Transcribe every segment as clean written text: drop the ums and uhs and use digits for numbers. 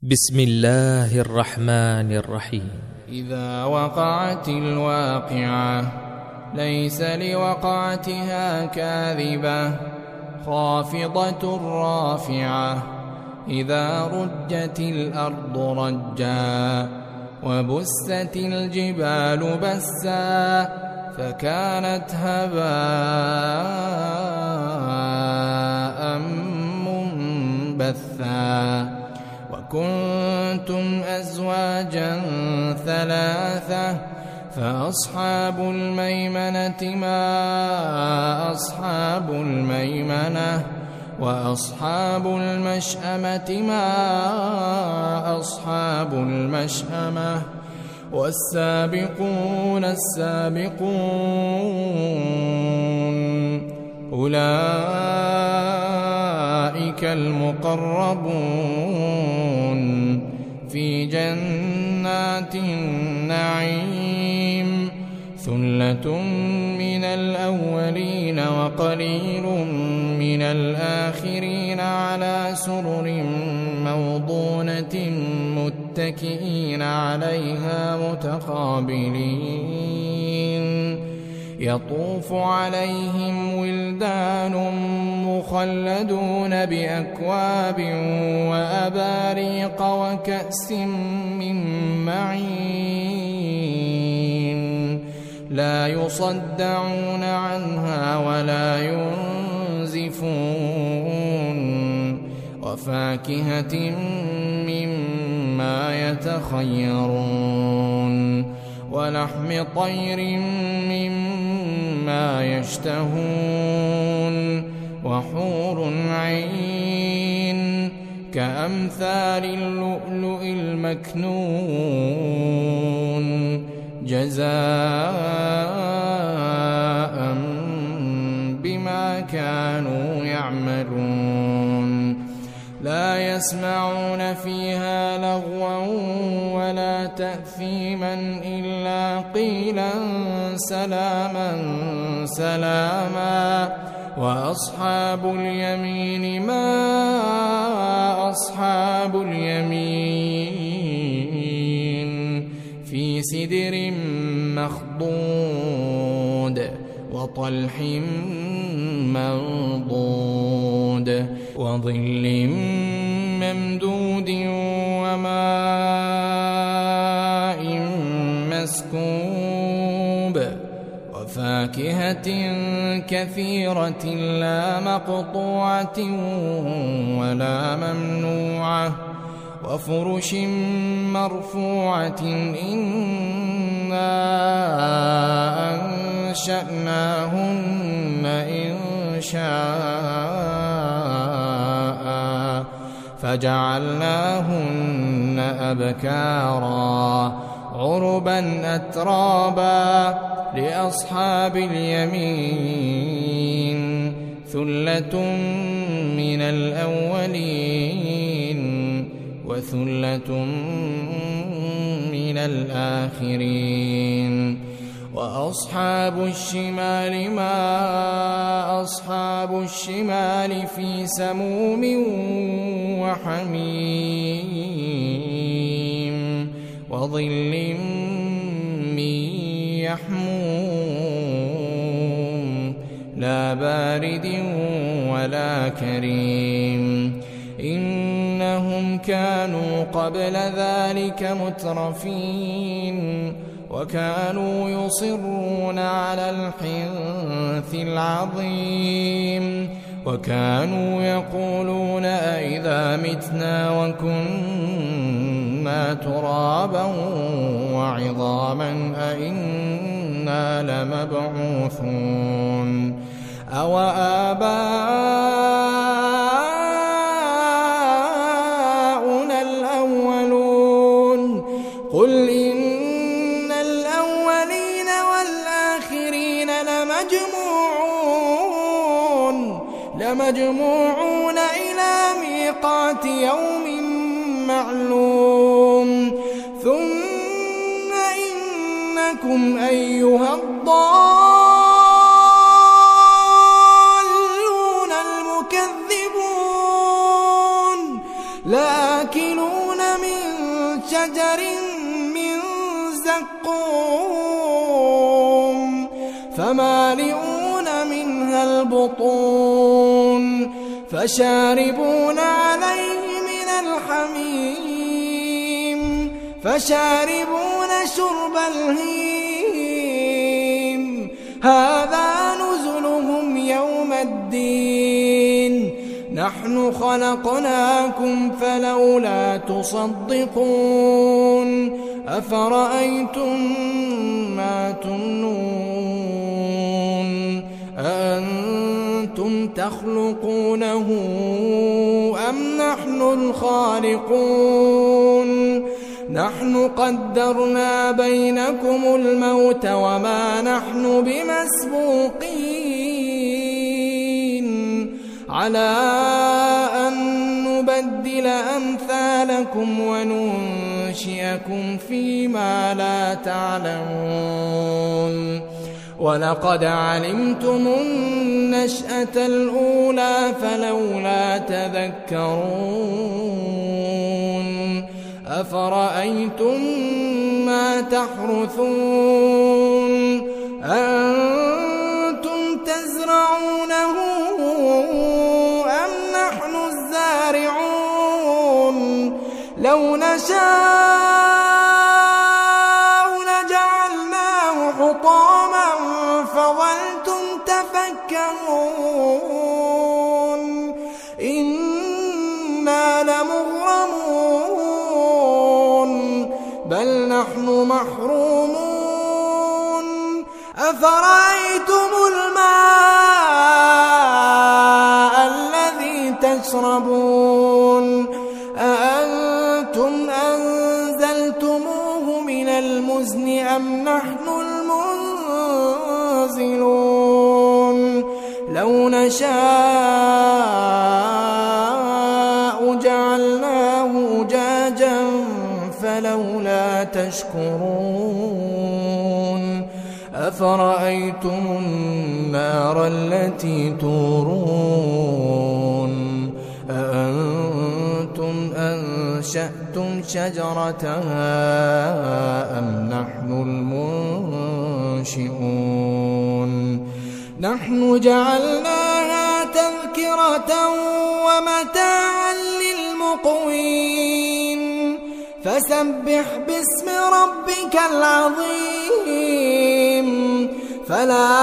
بسم الله الرحمن الرحيم. إذا وقعت الواقعة ليس لوقعتها كاذبة خافضة رافعة إذا رجت الأرض رجا وبست الجبال بسا فكانت هباء منبثا وكنتم أزواجا ثلاثة فأصحاب الميمنة ما أصحاب الميمنة وأصحاب المشأمة ما أصحاب المشأمة والسابقون السابقون أولئك المقربون في جنات النعيم ثلة من الأولين وقليل من الآخرين على سرر موضونة متكئين عليها متقابلين يطوف عليهم ولدان مخلدون بأكواب وأباريق وكأس من معين لا يصدعون عنها ولا ينزفون وفاكهة مما يتخيرون ولحم طير مما يشتهون وحور عين كأمثال اللؤلؤ المكنون جزاء بما كانوا يعملون لا يسمعون فيها لغوا ولا تأثيما إلا قيلا سلاما سلاما وأصحاب اليمين ما أصحاب اليمين في سدر مخضود وطلح منضود وظل ممدود وماء مسكوب وفاكهة كثيرة لا مقطوعة ولا ممنوعة وفرش مرفوعة إنا أنشأناهن إنشاء فجعلناهن أبكارا عربا أترابا لأصحاب اليمين ثلة من الأولين وثلة من الآخرين وأصحاب الشمال ما أصحاب الشمال في سموم وحميم وظل من يحموم لا بارد ولا كريم إنهم كانوا قبل ذلك مترفين وكانوا يصرون على الحنث العظيم وكانوا يقولون أئذا متنا وكنا ترابا وعظاما أئنا لمبعوثون أو آباؤنا الأولون قل إن الأولين والآخرين لمجموعون إلى ميقات يوم معلوم ثم إنكم أيها الضالون المكذبون لآكلون شجر من زقوم فمالئون منها البطون فشاربون عليه من الحميم فشاربون شرب الهيم هذا نزلهم يوم الدين نحن خلقناكم فلولا تصدقون أفرأيتم ما تمنون أأنتم تخلقونه أم نحن الخالقون نحن قدرنا بينكم الموت وما نحن بمسبوقين على أن نبدل أمثالكم وننشئكم فيما لا تعلمون ولقد علمتم النشأة الأولى فلولا تذكرون أفرأيتم ما تحرثون أنتم تزرعونه أم نحن الزارعون لو نشاء لجعلناه حطاما فظلتم تفكرون إنا لمغرمون بل نحن محرومون أفرأيتم الماء الذي تشربون أأنتم أنزلتموه من المزن أم نحن المنزلون لو نشاء جعلناه أجاجا فلولا تشكرون أفرأيتم النار التي تورون أأنتم أنشأتم شجرتها أم نحن المنشئون نحن جعلناها تذكرة ومتاعا للمقوين فسبح باسم ربك العظيم فلا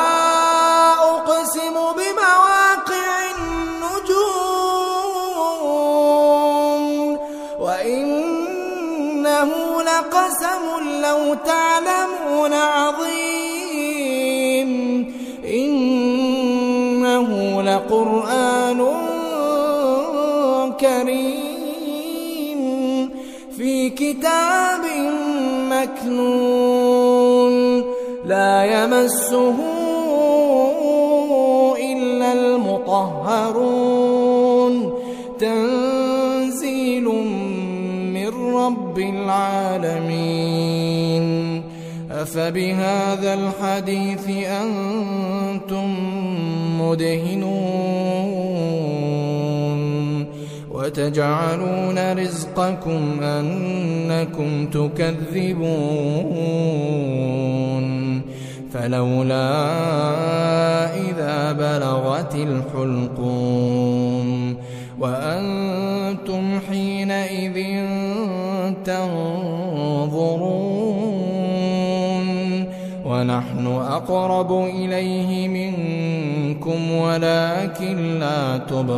أقسم بمواقع النجوم وإنه لقسم لو تعلمون عظيم إنه لقرآن كريم في كتاب مكنون لا يمسه إلا المطهرون تنزيل من رب العالمين أفبهذا الحديث أنتم مدهنون وتجعلون رزقكم أنكم تكذبون فلولا إذا بلغت الحلقوم وأنتم حينئذ تنظرون ونحن أقرب إليه منكم ولكن لا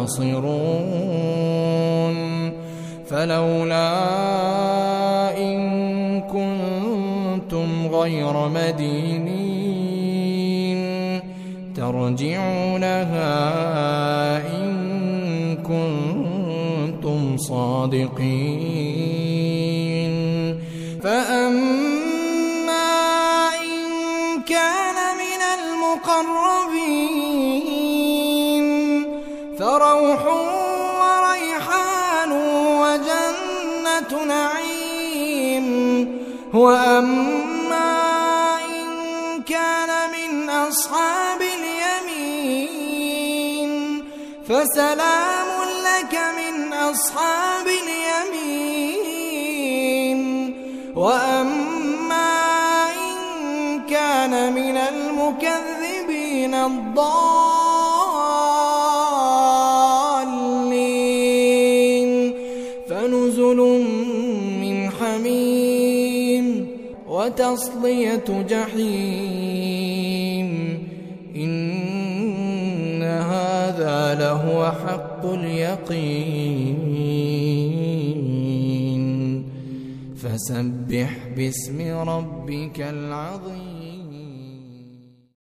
تبصرون فلولا إن كنتم غير مدينين ترجعونها إن كنتم صادقين فأما إن كان من المقربين فروح وريحان وجنة نعيم وأما إن كان من أصحاب اليمين فسلام لك من أصحاب اليمين وأما إن كان من المكذبين الضالين فنزل من حميم وتصلية جحيم إن هذا لهو حق اليقين فسبح باسم ربك العظيم.